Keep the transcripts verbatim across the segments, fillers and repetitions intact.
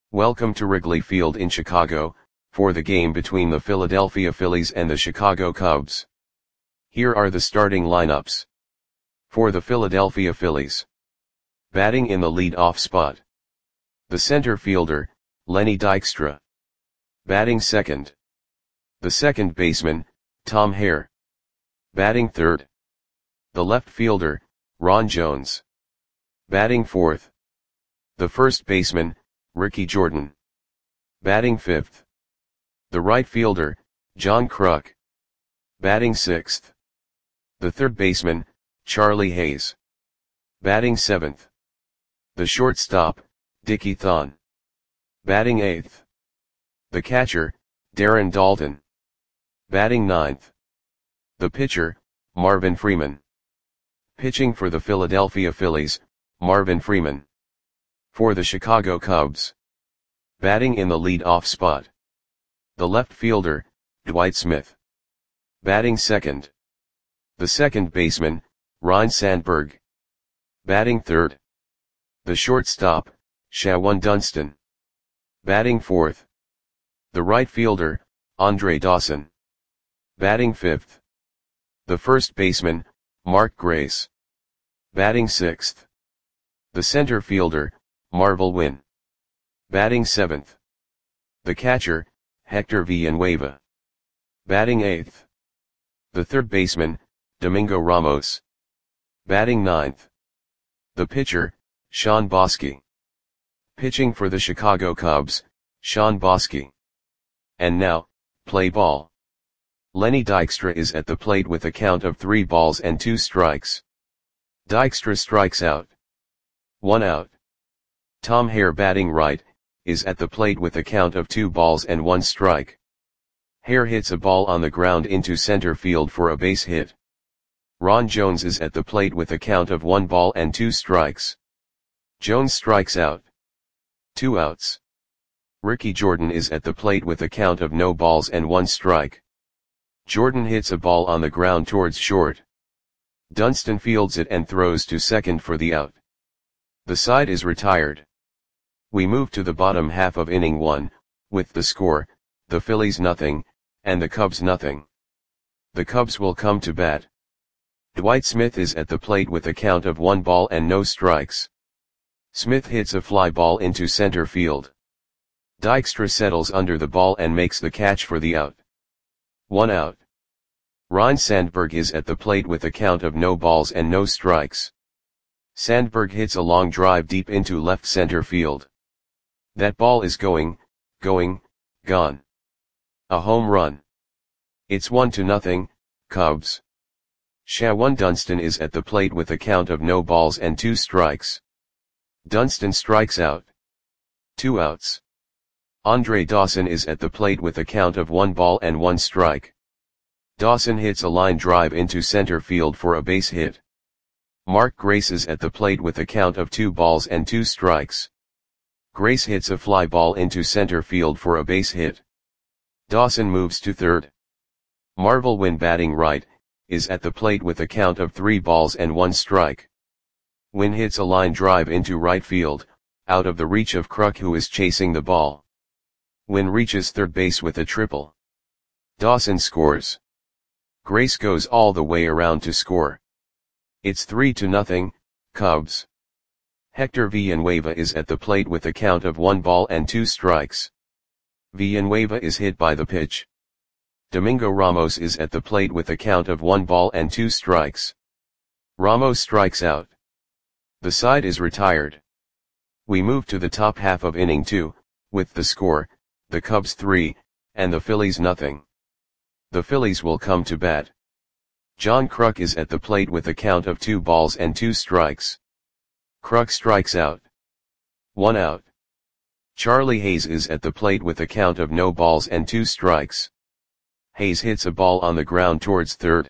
Welcome to Wrigley Field in Chicago, for the game between the Philadelphia Phillies and the Chicago Cubs. Here are the starting lineups. For the Philadelphia Phillies. Batting in the lead-off spot. The center fielder, Lenny Dykstra. Batting second. The second baseman, Tom Hare. Batting third. The left fielder, Ron Jones. Batting fourth. The first baseman, Ricky Jordan. Batting fifth. The right fielder, John Kruk. Batting sixth. The third baseman, Charlie Hayes. Batting seventh. The shortstop, Dickie Thon. Batting eighth. The catcher, Darren Daulton. Batting ninth. The pitcher, Marvin Freeman. Pitching for the Philadelphia Phillies, Marvin Freeman. For the Chicago Cubs. Batting in the lead-off spot. The left fielder, Dwight Smith. Batting second. The second baseman, Ryne Sandberg. Batting third. The shortstop, Shawon Dunston. Batting fourth. The right fielder, Andre Dawson. Batting fifth. The first baseman, Mark Grace. Batting sixth. The center fielder, Marvel Wynn. Batting seventh. The catcher, Hector Villanueva. Batting eighth. The third baseman, Domingo Ramos. Batting ninth. The pitcher, Shawn Boskie. Pitching for the Chicago Cubs, Shawn Boskie. And now, play ball. Lenny Dykstra is at the plate with a count of three balls and two strikes. Dykstra strikes out. One out. Tom Hare, batting right, is at the plate with a count of two balls and one strike. Hare hits a ball on the ground into center field for a base hit. Ron Jones is at the plate with a count of one ball and two strikes. Jones strikes out. Two outs. Ricky Jordan is at the plate with a count of no balls and one strike. Jordan hits a ball on the ground towards short. Dunston fields it and throws to second for the out. The side is retired. We move to the bottom half of inning one, with the score, the Phillies nothing, and the Cubs nothing. The Cubs will come to bat. Dwight Smith is at the plate with a count of one ball and no strikes. Smith hits a fly ball into center field. Dykstra settles under the ball and makes the catch for the out. One out. Ryne Sandberg is at the plate with a count of no balls and no strikes. Sandberg hits a long drive deep into left center field. That ball is going, going, gone. A home run. It's one to nothing, Cubs. Shawon Dunston is at the plate with a count of no balls and two strikes. Dunston strikes out. Two outs. Andre Dawson is at the plate with a count of one ball and one strike. Dawson hits a line drive into center field for a base hit. Mark Grace is at the plate with a count of two balls and two strikes. Grace hits a fly ball into center field for a base hit. Dawson moves to third. Marvel Wynn, batting right, is at the plate with a count of three balls and one strike. Wynn hits a line drive into right field, out of the reach of Kruk, who is chasing the ball. Wynn reaches third base with a triple. Dawson scores. Grace goes all the way around to score. It's three to nothing, Cubs. Hector Villanueva is at the plate with a count of one ball and two strikes. Villanueva is hit by the pitch. Domingo Ramos is at the plate with a count of one ball and two strikes. Ramos strikes out. The side is retired. We move to the top half of inning two, with the score, the Cubs three, and the Phillies nothing. The Phillies will come to bat. John Kruk is at the plate with a count of two balls and two strikes. Kruk strikes out. One out. Charlie Hayes is at the plate with a count of no balls and two strikes. Hayes hits a ball on the ground towards third.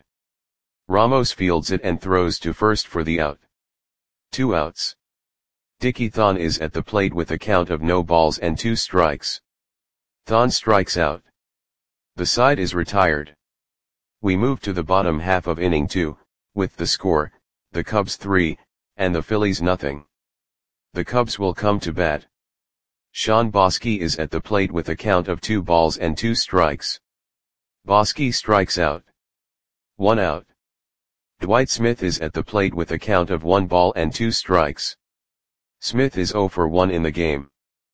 Ramos fields it and throws to first for the out. Two outs. Dickie Thon is at the plate with a count of no balls and two strikes. Thon strikes out. The side is retired. We move to the bottom half of inning two, with the score, the Cubs three, and the Phillies nothing. The Cubs will come to bat. Sean Bosky is at the plate with a count of two balls and two strikes. Bosky strikes out. One out. Dwight Smith is at the plate with a count of one ball and two strikes. Smith is zero for one in the game.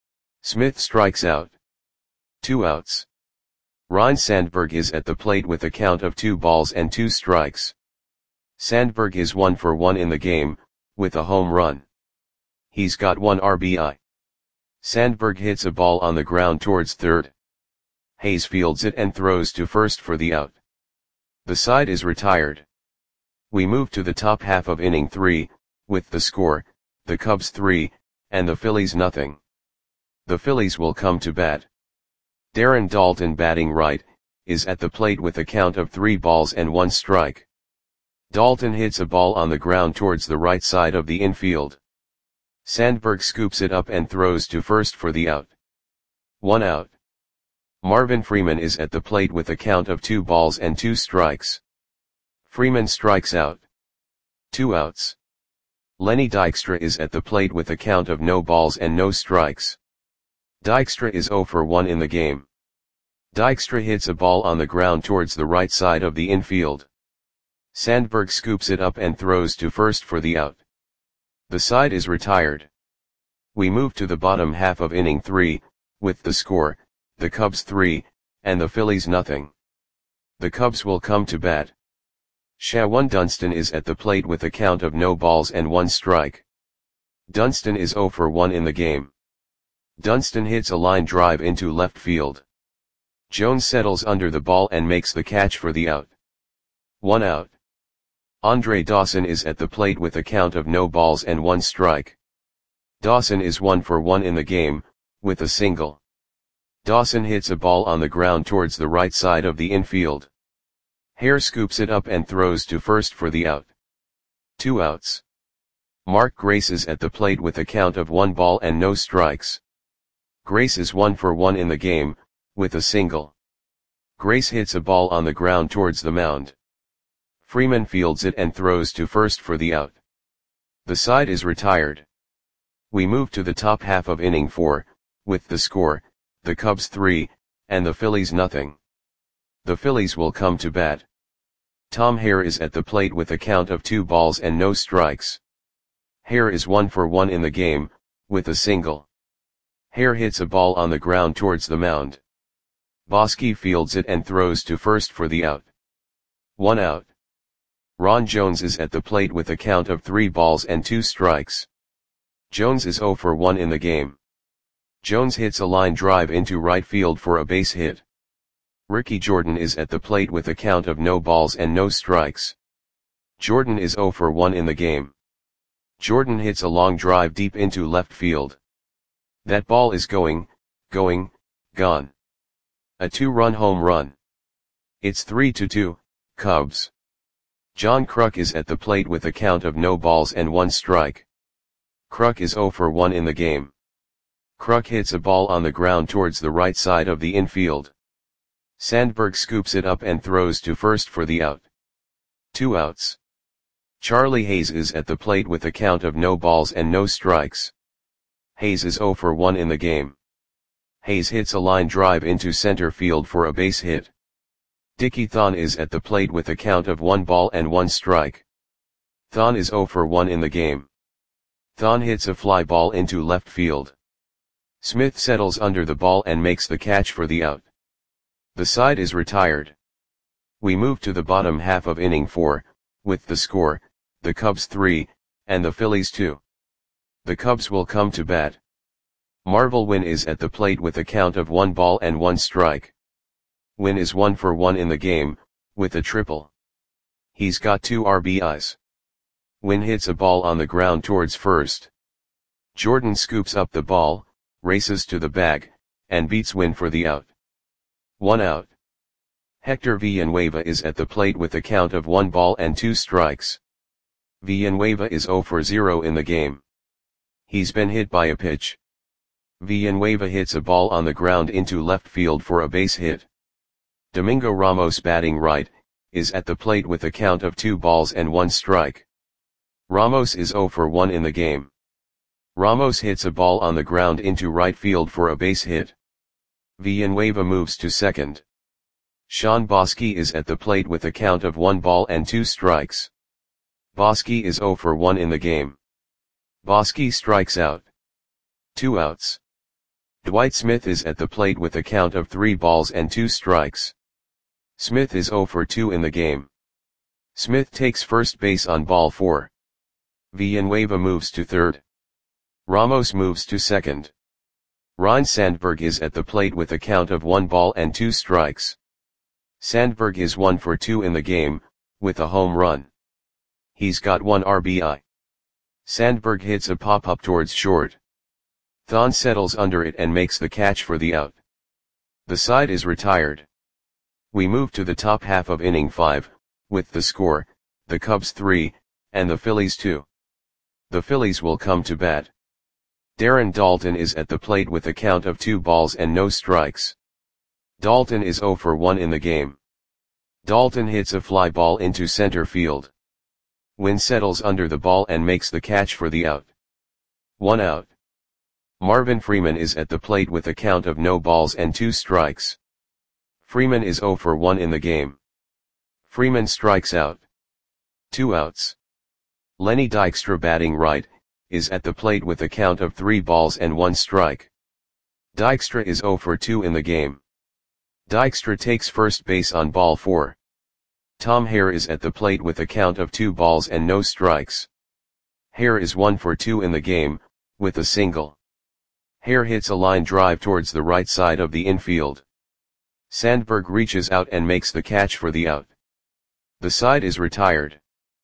Smith strikes out. Two outs. Ryne Sandberg is at the plate with a count of two balls and two strikes. Sandberg is one for one in the game, with a home run. He's got one R B I. Sandberg hits a ball on the ground towards third. Hayes fields it and throws to first for the out. The side is retired. We move to the top half of inning three, with the score, the Cubs three, and the Phillies nothing. The Phillies will come to bat. Darren Daulton, batting right, is at the plate with a count of three balls and one strike. Daulton hits a ball on the ground towards the right side of the infield. Sandberg scoops it up and throws to first for the out. One out. Marvin Freeman is at the plate with a count of two balls and two strikes. Freeman strikes out. Two outs. Lenny Dykstra is at the plate with a count of no balls and no strikes. Dykstra is zero for one in the game. Dykstra hits a ball on the ground towards the right side of the infield. Sandberg scoops it up and throws to first for the out. The side is retired. We move to the bottom half of inning three, with the score, the Cubs three, and the Phillies nothing. The Cubs will come to bat. Shawan Dunston is at the plate with a count of no balls and one strike. Dunston is zero for one in the game. Dunston hits a line drive into left field. Jones settles under the ball and makes the catch for the out. One out. Andre Dawson is at the plate with a count of no balls and one strike. Dawson is one for one in the game, with a single. Dawson hits a ball on the ground towards the right side of the infield. Hare scoops it up and throws to first for the out. Two outs. Mark Grace is at the plate with a count of one ball and no strikes. Grace is one for one in the game, with a single. Grace hits a ball on the ground towards the mound. Freeman fields it and throws to first for the out. The side is retired. We move to the top half of inning four, with the score, the Cubs three, and the Phillies nothing. The Phillies will come to bat. Tom Hare is at the plate with a count of two balls and no strikes. Hare is one for one in the game, with a single. Hare hits a ball on the ground towards the mound. Bosky fields it and throws to first for the out. One out. Ron Jones is at the plate with a count of three balls and two strikes. Jones is zero for one in the game. Jones hits a line drive into right field for a base hit. Ricky Jordan is at the plate with a count of no balls and no strikes. Jordan is zero for one in the game. Jordan hits a long drive deep into left field. That ball is going, going, gone. A two-run home run. It's three to two, Cubs. John Kruk is at the plate with a count of no balls and one strike. Kruk is zero for one in the game. Kruk hits a ball on the ground towards the right side of the infield. Sandberg scoops it up and throws to first for the out. Two outs. Charlie Hayes is at the plate with a count of no balls and no strikes. Hayes is zero for one in the game. Hayes hits a line drive into center field for a base hit. Dickie Thon is at the plate with a count of one ball and one strike. Thon is zero for one in the game. Thon hits a fly ball into left field. Smith settles under the ball and makes the catch for the out. The side is retired. We move to the bottom half of inning four, with the score, the Cubs three, and the Phillies two. The Cubs will come to bat. Marvel Wynn is at the plate with a count of one ball and one strike. Wynn is one for one in the game, with a triple. He's got two R B Is. Wynn hits a ball on the ground towards first. Jordan scoops up the ball, races to the bag, and beats Wynn for the out. One out. Hector Villanueva is at the plate with a count of one ball and two strikes. Villanueva is zero for zero in the game. He's been hit by a pitch. Villanueva hits a ball on the ground into left field for a base hit. Domingo Ramos, batting right, is at the plate with a count of two balls and one strike. Ramos is zero for one in the game. Ramos hits a ball on the ground into right field for a base hit. Villanueva moves to second. Sean Bosque is at the plate with a count of one ball and two strikes. Bosque is zero for one in the game. Bosque strikes out. Two outs. Dwight Smith is at the plate with a count of three balls and two strikes. Smith is zero for two in the game. Smith takes first base on ball four. Villanueva moves to third. Ramos moves to second. Ryne Sandberg is at the plate with a count of one ball and two strikes. Sandberg is one for two in the game, with a home run. He's got one R B I. Sandberg hits a pop-up towards short. Thon settles under it and makes the catch for the out. The side is retired. We move to the top half of inning five, with the score, the Cubs three, and the Phillies two. The Phillies will come to bat. Darren Daulton is at the plate with a count of two balls and no strikes. Daulton is zero for one in the game. Daulton hits a fly ball into center field. Wynn settles under the ball and makes the catch for the out. One out. Marvin Freeman is at the plate with a count of no balls and two strikes. Freeman is zero for one in the game. Freeman strikes out. Two outs. Lenny Dykstra, batting right, is at the plate with a count of three balls and one strike. Dykstra is zero for two in the game. Dykstra takes first base on ball four. Tom Hare is at the plate with a count of two balls and no strikes. Hare is one for two in the game, with a single. Hare hits a line drive towards the right side of the infield. Sandberg reaches out and makes the catch for the out. The side is retired.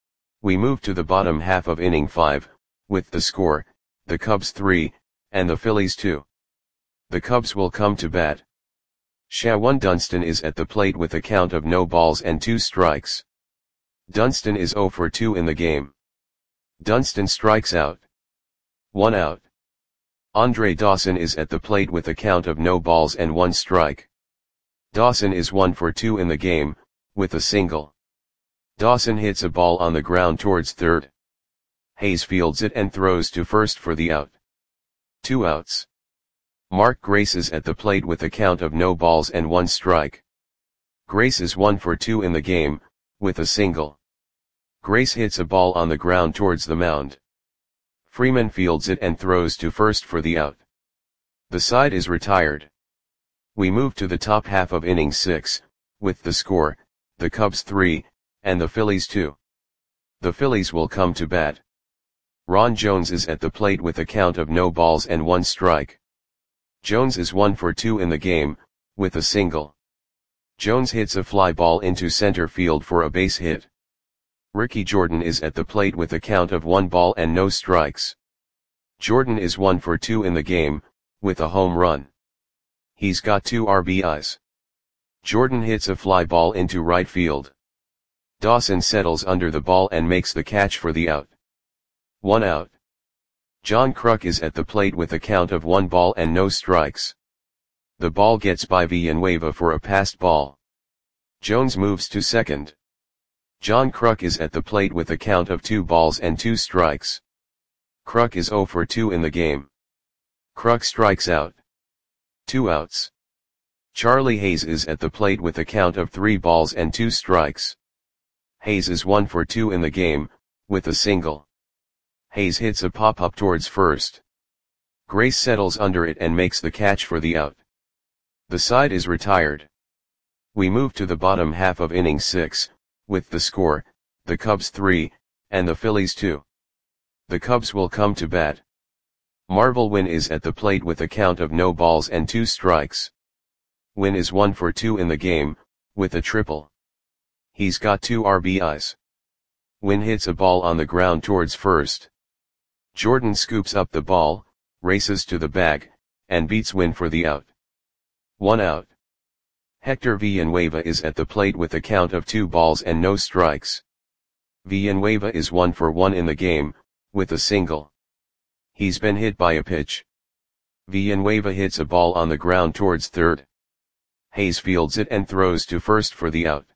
We move to the bottom half of inning five, with the score, the Cubs three, and the Phillies two. The Cubs will come to bat. Shawan Dunston is at the plate with a count of no balls and two strikes. Dunston is zero for two in the game. Dunston strikes out. One out. Andre Dawson is at the plate with a count of no balls and one strike. Dawson is one for two in the game, with a single. Dawson hits a ball on the ground towards third. Hayes fields it and throws to first for the out. Two outs. Mark Grace is at the plate with a count of no balls and one strike. Grace is one for two in the game, with a single. Grace hits a ball on the ground towards the mound. Freeman fields it and throws to first for the out. The side is retired. We move to the top half of inning six, with the score, the Cubs three, and the Phillies two. The Phillies will come to bat. Ron Jones is at the plate with a count of no balls and one strike. Jones is one for two in the game, with a single. Jones hits a fly ball into center field for a base hit. Ricky Jordan is at the plate with a count of one ball and no strikes. Jordan is one for two in the game, with a home run. He's got two R B Is. Jordan hits a fly ball into right field. Dawson settles under the ball and makes the catch for the out. One out. John Kruk is at the plate with a count of one ball and no strikes. The ball gets by Villanueva for a passed ball. Jones moves to second. John Kruk is at the plate with a count of two balls and two strikes. Kruk is zero for two in the game. Kruk strikes out. Two outs. Charlie Hayes is at the plate with a count of three balls and two strikes. Hayes is one for two in the game, with a single. Hayes hits a pop-up towards first. Grace settles under it and makes the catch for the out. The side is retired. We move to the bottom half of inning six, with the score, the Cubs three, and the Phillies two. The Cubs will come to bat. Marvel Wynn is at the plate with a count of no balls and two strikes. Wynn is one for two in the game, with a triple. He's got two R B Is. Wynn hits a ball on the ground towards first. Jordan scoops up the ball, races to the bag, and beats Wynn for the out. One out. Hector Villanueva is at the plate with a count of two balls and no strikes. Villanueva is one for one in the game, with a single. He's been hit by a pitch. Villanueva hits a ball on the ground towards third. Hayes fields it and throws to first for the out.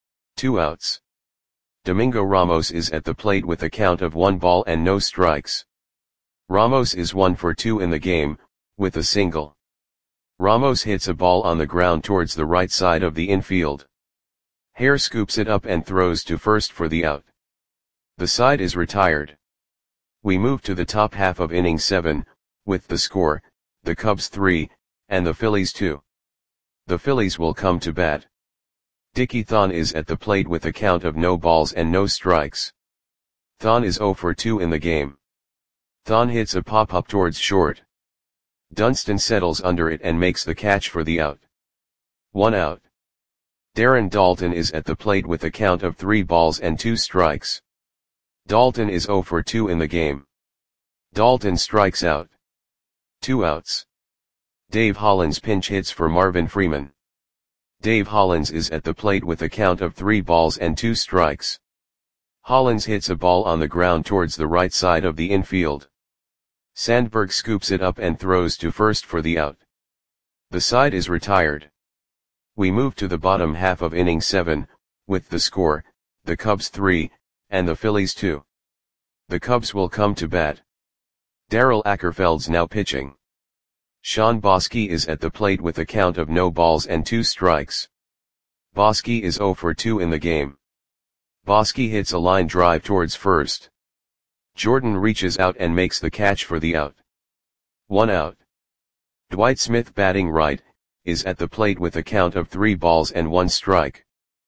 Two outs. Domingo Ramos is at the plate with a count of one ball and no strikes. Ramos is one for two in the game, with a single. Ramos hits a ball on the ground towards the right side of the infield. Hare scoops it up and throws to first for the out. The side is retired. We move to the top half of inning seven, with the score, the Cubs three, and the Phillies two. The Phillies will come to bat. Dickie Thon is at the plate with a count of no balls and no strikes. Thon is oh for two in the game. Thon hits a pop-up towards short. Dunston settles under it and makes the catch for the out. One out. Darren Daulton is at the plate with a count of three balls and two strikes. Daulton is oh for two in the game. Daulton strikes out. Two outs. Dave Hollins pinch hits for Marvin Freeman. Dave Hollins is at the plate with a count of three balls and two strikes. Hollins hits a ball on the ground towards the right side of the infield. Sandberg scoops it up and throws to first for the out. The side is retired. We move to the bottom half of inning seven, with the score, the Cubs three, and the Phillies two. The Cubs will come to bat. Darrell Ackerfeld's now pitching. Sean Bosky is at the plate with a count of no balls and two strikes. Bosky is oh for two in the game. Bosky hits a line drive towards first. Jordan reaches out and makes the catch for the out. One out. Dwight Smith batting right, is at the plate with a count of three balls and one strike.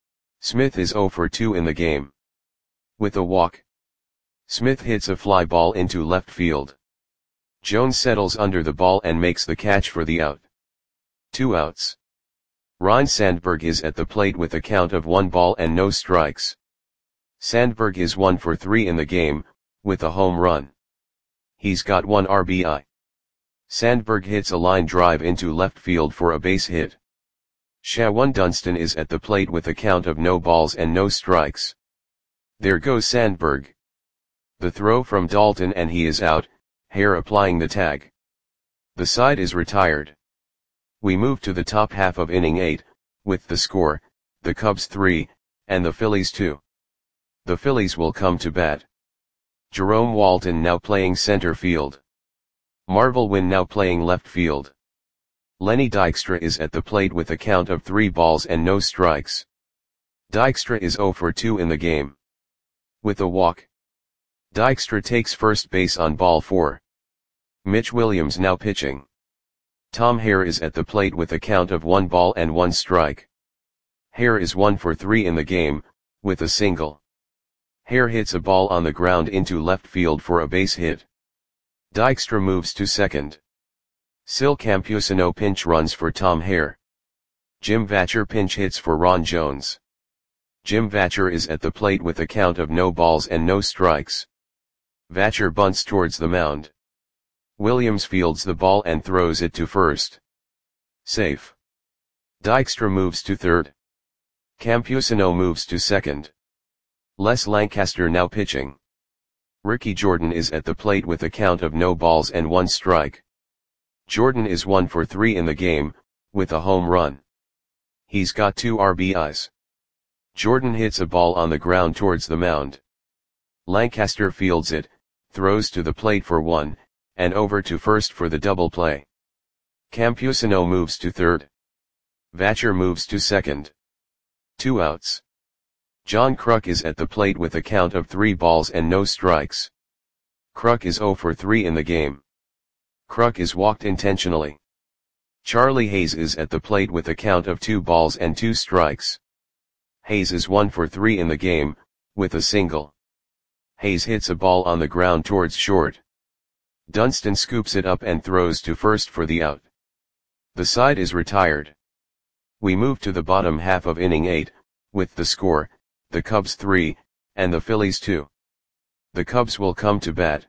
Smith is oh for two in the game. With a walk. Smith hits a fly ball into left field. Jones settles under the ball and makes the catch for the out. Two outs. Ryne Sandberg is at the plate with a count of one ball and no strikes. Sandberg is one for three in the game, with a home run. He's got one R B I. Sandberg hits a line drive into left field for a base hit. Shawan Dunston is at the plate with a count of no balls and no strikes. There goes Sandberg. The throw from Daulton and he is out, Hare applying the tag. The side is retired. We move to the top half of inning eight, with the score, the Cubs three, and the Phillies two. The Phillies will come to bat. Jerome Walton now playing center field. Marvel Wynn now playing left field. Lenny Dykstra is at the plate with a count of three balls and no strikes. Dykstra is oh for two in the game. With a walk. Dykstra takes first base on ball four. Mitch Williams now pitching. Tom Hare is at the plate with a count of one ball and one strike. Hare is one for three in the game, with a single. Hare hits a ball on the ground into left field for a base hit. Dykstra moves to second. Sil Campusano pinch runs for Tom Hare. Jim Vatcher pinch hits for Ron Jones. Jim Vatcher is at the plate with a count of no balls and no strikes. Vatcher bunts towards the mound. Williams fields the ball and throws it to first. Safe. Dykstra moves to third. Campusano moves to second. Les Lancaster now pitching. Ricky Jordan is at the plate with a count of no balls and one strike. Jordan is one for three in the game, with a home run. He's got two R B Is. Jordan hits a ball on the ground towards the mound. Lancaster fields it, throws to the plate for one, and over to first for the double play. Campusano moves to third. Vatcher moves to second. Two outs. John Kruk is at the plate with a count of three balls and no strikes. Kruk is oh for three in the game. Kruk is walked intentionally. Charlie Hayes is at the plate with a count of two balls and two strikes. Hayes is one for three in the game, with a single. Hayes hits a ball on the ground towards short. Dunston scoops it up and throws to first for the out. The side is retired. We move to the bottom half of inning eight, with the score, the Cubs three, and the Phillies two. The Cubs will come to bat.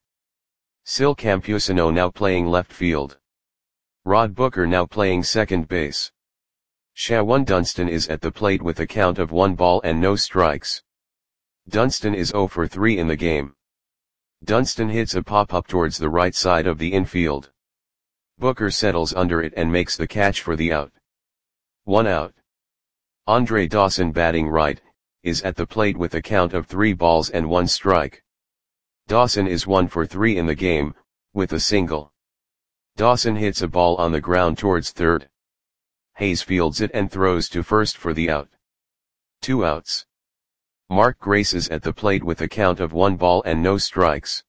Sil Campusano now playing left field. Rod Booker now playing second base. Shawan Dunston is at the plate with a count of one ball and no strikes. Dunston is oh for three in the game. Dunston hits a pop-up towards the right side of the infield. Booker settles under it and makes the catch for the out. One out. Andre Dawson batting right, is at the plate with a count of three balls and one strike. Dawson is one for three in the game, with a single. Dawson hits a ball on the ground towards third. Hayes fields it and throws to first for the out. Two outs. Mark Grace is at the plate with a count of one ball and no strikes.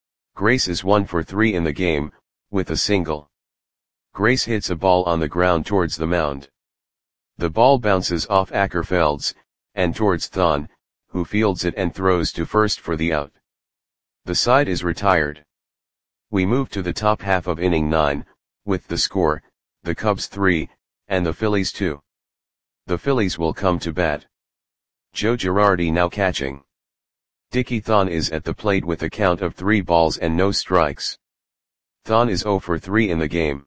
Grace is one for three in the game, with a single. Grace hits a ball on the ground towards the mound. The ball bounces off Ackerfelds, and towards Thon, who fields it and throws to first for the out. The side is retired. We move to the top half of inning nine, with the score, the Cubs three, and the Phillies two. The Phillies will come to bat. Joe Girardi now catching. Dickie Thon is at the plate with a count of three balls and no strikes. Thon is oh for three in the game.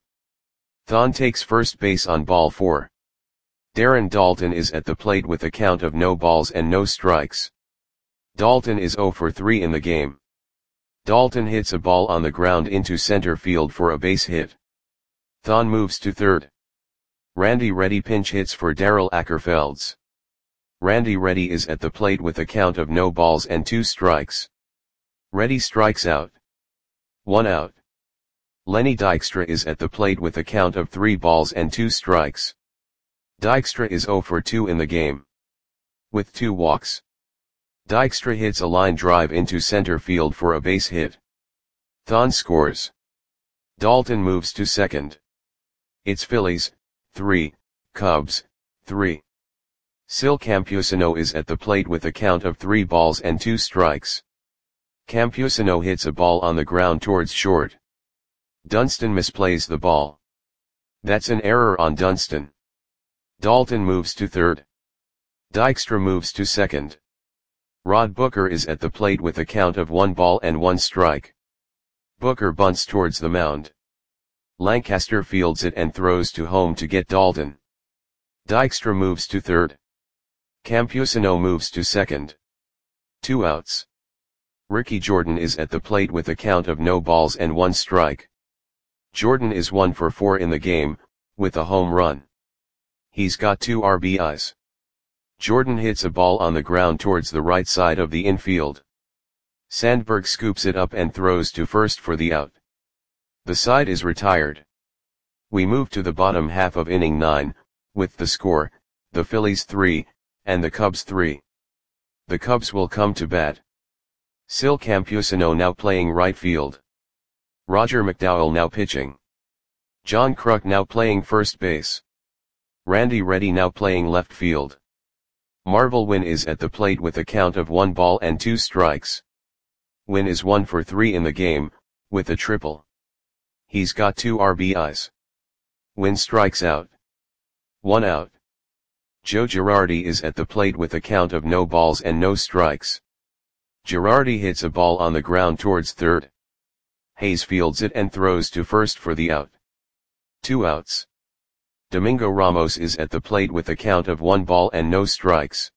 Thon takes first base on ball four. Darren Daulton is at the plate with a count of no balls and no strikes. Daulton is oh for three in the game. Daulton hits a ball on the ground into center field for a base hit. Thon moves to third. Randy Reddy pinch hits for Darrell Ackerfelds. Randy Reddy is at the plate with a count of no balls and two strikes. Reddy strikes out. One out. Lenny Dykstra is at the plate with a count of three balls and two strikes. Dykstra is oh for two in the game. With two walks. Dykstra hits a line drive into center field for a base hit. Thon scores. Daulton moves to second. It's Phillies, three, Cubs, three. Sil Campusano is at the plate with a count of three balls and two strikes. Campusano hits a ball on the ground towards short. Dunston misplays the ball. That's an error on Dunston. Daulton moves to third. Dykstra moves to second. Rod Booker is at the plate with a count of one ball and one strike. Booker bunts towards the mound. Lancaster fields it and throws to home to get Daulton. Dykstra moves to third. Campusano moves to second. Two outs. Ricky Jordan is at the plate with a count of no balls and one strike. Jordan is one for four in the game, with a home run. He's got two R B Is. Jordan hits a ball on the ground towards the right side of the infield. Sandberg scoops it up and throws to first for the out. The side is retired. We move to the bottom half of inning nine, with the score, the Phillies three, and the Cubs three. The Cubs will come to bat. Sil Campusano now playing right field. Roger McDowell now pitching. John Kruk now playing first base. Randy Reddy now playing left field. Marvel Wynn is at the plate with a count of one ball and two strikes. Wynn is one for three in the game, with a triple. He's got two R B Is. Wynn strikes out. One out. Joe Girardi is at the plate with a count of no balls and no strikes. Girardi hits a ball on the ground towards third. Hayes fields it and throws to first for the out. Two outs. Domingo Ramos is at the plate with a count of one ball and no strikes.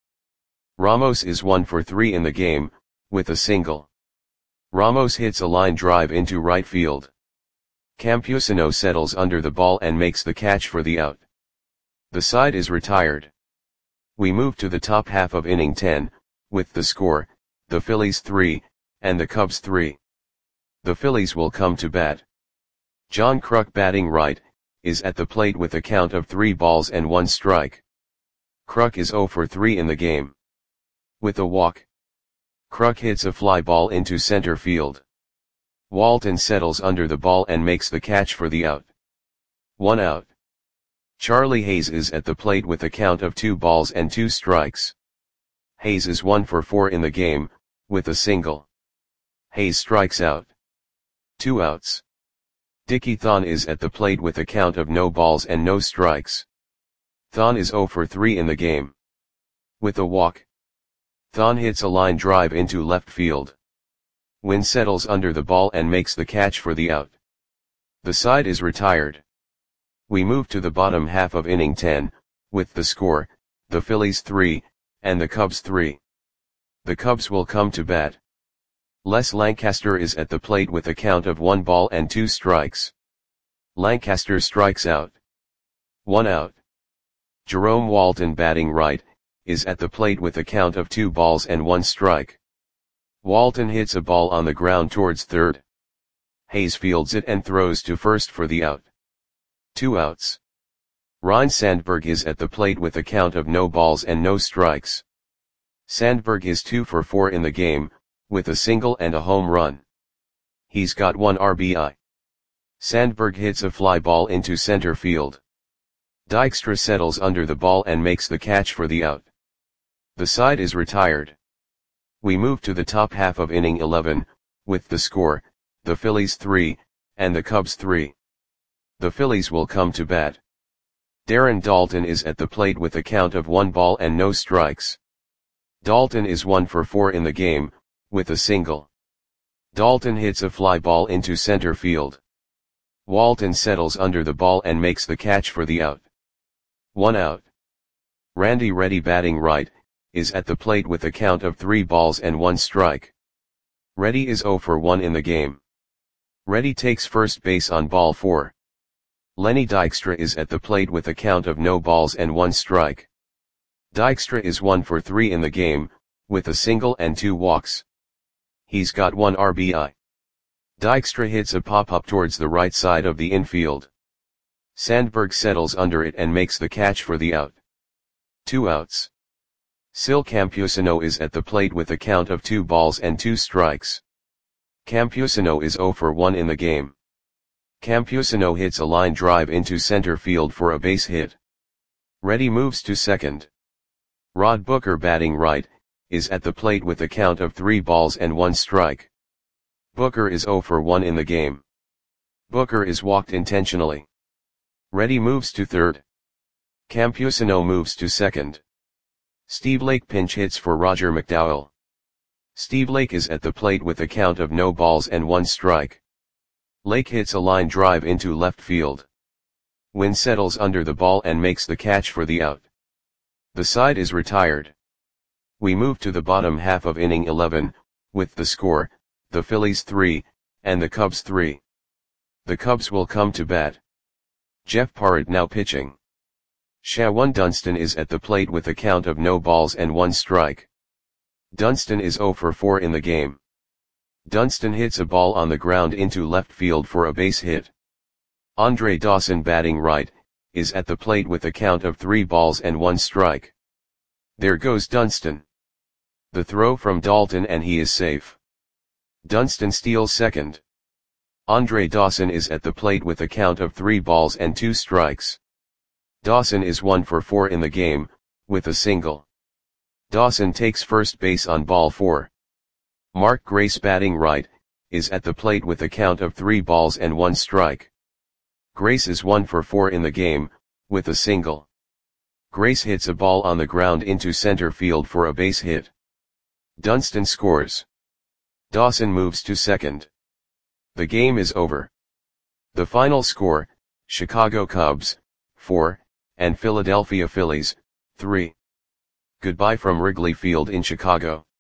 Ramos is one for three in the game, with a single. Ramos hits a line drive into right field. Campusano settles under the ball and makes the catch for the out. The side is retired. We move to the top half of inning ten, with the score, the Phillies three, and the Cubs three. The Phillies will come to bat. John Kruk batting right, is at the plate with a count of three balls and one strike. Kruk is oh for three in the game. With a walk. Kruk hits a fly ball into center field. Walton settles under the ball and makes the catch for the out. One out. Charlie Hayes is at the plate with a count of two balls and two strikes. Hayes is one for four in the game, with a single. Hayes strikes out. Two outs. Dickie Thon is at the plate with a count of no balls and no strikes. Thon is oh for three in the game. With a walk. Thon hits a line drive into left field. Wynn settles under the ball and makes the catch for the out. The side is retired. We move to the bottom half of inning ten, with the score, the Phillies three, and the Cubs three. The Cubs will come to bat. Les Lancaster is at the plate with a count of one ball and two strikes. Lancaster strikes out. One out. Jerome Walton batting right, is at the plate with a count of two balls and one strike. Walton hits a ball on the ground towards third. Hayes fields it and throws to first for the out. Two outs. Ryne Sandberg is at the plate with a count of no balls and no strikes. Sandberg is two for four in the game, with a single and a home run. He's got one R B I. Sandberg hits a fly ball into center field. Dykstra settles under the ball and makes the catch for the out. The side is retired. We move to the top half of inning eleven, with the score, the Phillies three, and the Cubs three. The Phillies will come to bat. Darren Daulton is at the plate with a count of one ball and no strikes. Daulton is one for four in the game, with a single. Daulton hits a fly ball into center field. Walton settles under the ball and makes the catch for the out. One out. Randy Reddy, batting right, is at the plate with a count of three balls and one strike. Reddy is zero for one in the game. Reddy takes first base on ball four. Lenny Dykstra is at the plate with a count of no balls and one strike. Dykstra is one for three in the game, with a single and two walks. He's got one R B I. Dykstra hits a pop-up towards the right side of the infield. Sandberg settles under it and makes the catch for the out. Two outs. Sil Campusano is at the plate with a count of two balls and two strikes. Campusano is zero for one in the game. Campusano hits a line drive into center field for a base hit. Reddy moves to second. Rod Booker, batting right, is at the plate with a count of three balls and one strike. Booker is zero for one in the game. Booker is walked intentionally. Reddy moves to third. Campusano moves to second. Steve Lake pinch hits for Roger McDowell. Steve Lake is at the plate with a count of no balls and one strike. Lake hits a line drive into left field. Wynn settles under the ball and makes the catch for the out. The side is retired. We move to the bottom half of inning eleven, with the score, the Phillies three, and the Cubs three. The Cubs will come to bat. Jeff Parrott now pitching. Shawan Dunston is at the plate with a count of no balls and one strike. Dunston is zero for four in the game. Dunston hits a ball on the ground into left field for a base hit. Andre Dawson, batting right, is at the plate with a count of three balls and one strike. There goes Dunston. The throw from Daulton and he is safe. Dunston steals second. Andre Dawson is at the plate with a count of three balls and two strikes. Dawson is one for four in the game, with a single. Dawson takes first base on ball four. Mark Grace, batting right, is at the plate with a count of three balls and one strike. Grace is one for four in the game, with a single. Grace hits a ball on the ground into center field for a base hit. Dunston scores. Dawson moves to second. The game is over. The final score, Chicago Cubs, four, and Philadelphia Phillies, three. Goodbye from Wrigley Field in Chicago.